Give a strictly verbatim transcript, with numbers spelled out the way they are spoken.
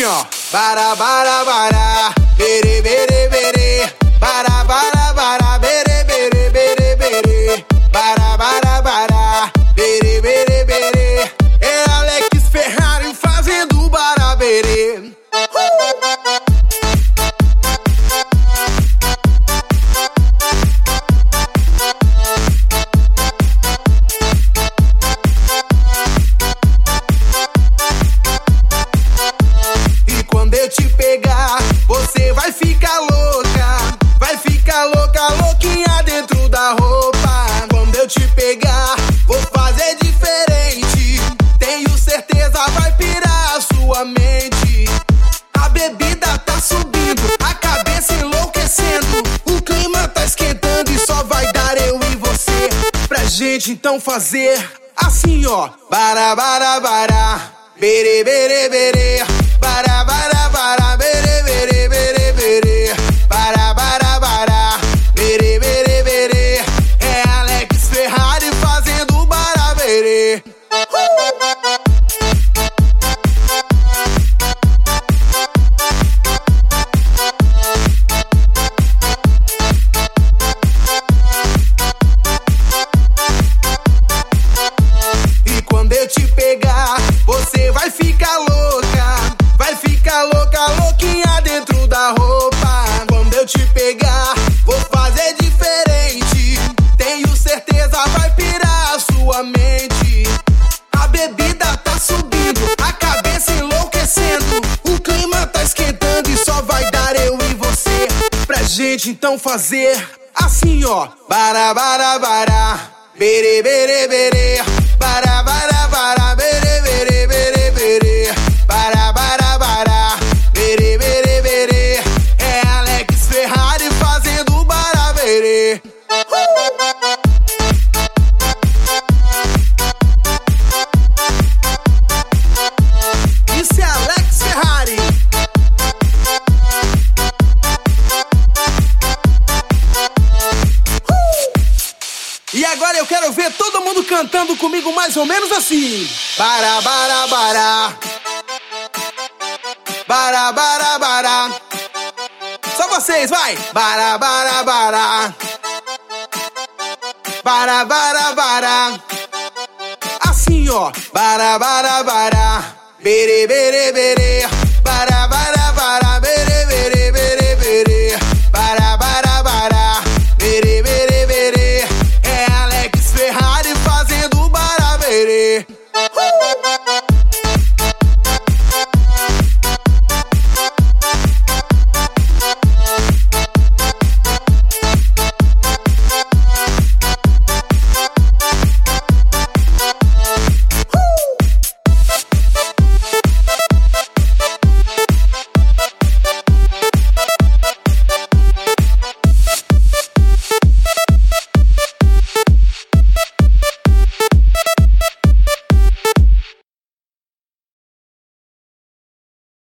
assim, ó. Bara, bara, bara, bere, bere, bere. Bara, bara, bara, bere, bere, bere, bere. Bara, bara, bara, bere, bere, bere. É Alex Ferrari fazendo baraberê. Te pegar, você vai ficar louca, vai ficar louca, louquinha dentro da roupa. Quando eu te pegar, vou fazer diferente, tenho certeza vai pirar a sua mente. A bebida tá subindo, a cabeça enlouquecendo, o clima tá esquentando e só vai dar eu e você pra gente então fazer assim, ó. Bara, bara, bara, bere, bere, bere. Bara, bara, bara, bere, bere, bere, bere. Bara, bara, bara, bere, bere, bere. É Alex Ferrari fazendo baraberê. E quando eu te pegar, você vai ficar louca, vai ficar louca, louquinha dentro da roupa. Quando eu te pegar, vou fazer diferente, tenho certeza vai pirar a sua mente. A bebida tá subindo, a cabeça enlouquecendo, o clima tá esquentando e só vai dar eu e você pra gente então fazer assim, ó. Bara, bara, bara, bere, bere, bere. Bara, bara, bara, bere, bere, bere, bere. Bara, bara, bara, bere, bere, bere. É Alex Ferrari fazendo baraberê. Isso é Alex Ferrari. Uh! E agora eu quero ver todo mundo cantando comigo mais ou menos assim. Bara, bara, bara. Bara, bara, bara. Só vocês, vai. Bara, bara, bara. Bara, bara, bara. Assim, ó. Bara, bara, bara. Bere, bere, bere. Bara, bara, bara. Bere, bere, bere, bere. Bara, bara, bara. Bere, bere, bere. É Alex Ferrari fazendo baraberê. Uh!